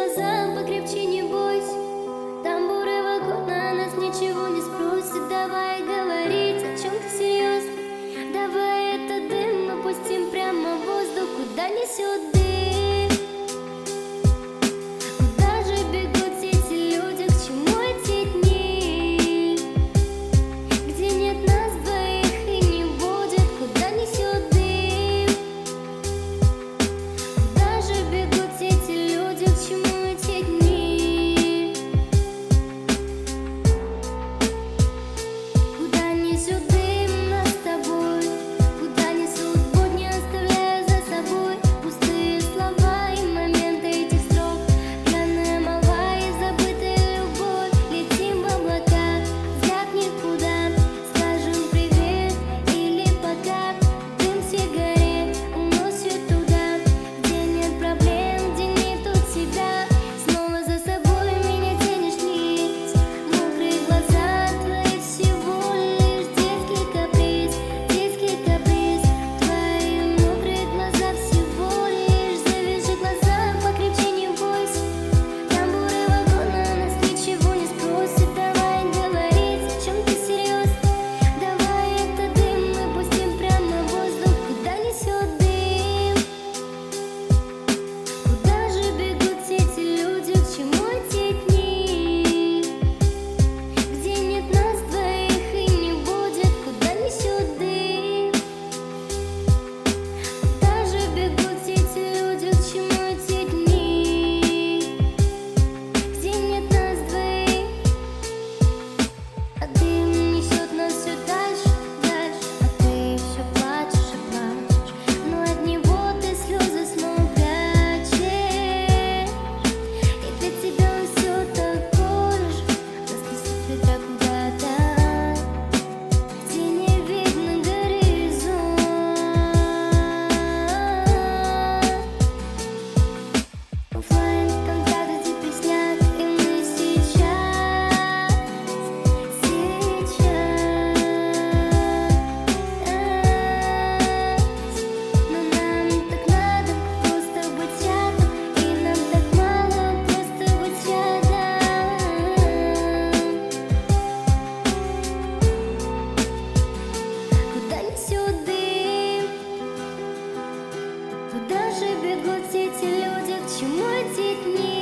глаза, покрепче не бойся. Тамбуры вокруг на нас ничего не спросят. Давай говорить о чем-то серьезно. Давай этот дым мы пустим прямо в воздух, куда несет дым. Куда же бегут эти люди, к чему эти дни, где нет нас двоих и не будет, куда несет дым. Куда же бегут эти люди, к чему эти дни, куда несет дым нас с тобой, куда несут будни, оставляя за собой пустые слова и моменты этих строк, пьяная молва и забытая любовь. Летим в облака, взгляд никуда, скажем привет или пока. Дым сигарет уносит туда, где нет проблем, где нету тебя. Снова за собой меня тянешь вниз, мокрые глаза твои всего лишь детский каприз, детский каприз. Твои мокрые глаза всего лишь, завяжи глаза, покрепче не бойся. Тамбуры вокруг на нас ничего не спросят. Давай говорить о чем-то серьезно. Давай этот дым мы пустим прямо в воздух, куда несет дым. Куда же бегут эти люди, к чему эти дни, где нет нас двоих и не будет, куда несет дым. Куда же бегут эти люди, к чему эти дни, где нет нас двоих. А дым несет нас все дальше, дальше, а ты все плачешь и плачешь, но от него ты слезы снова прячешь. И для тебя он все такой же, распустит ветра куда-то, где не видно горизонт. Оффлайн контакты депресняк, и мы сейчас, но нам так надо просто быть рядом, и нам так мало просто быть рядом. Куда несет дым, куда же бегут эти люди, к чему эти дни,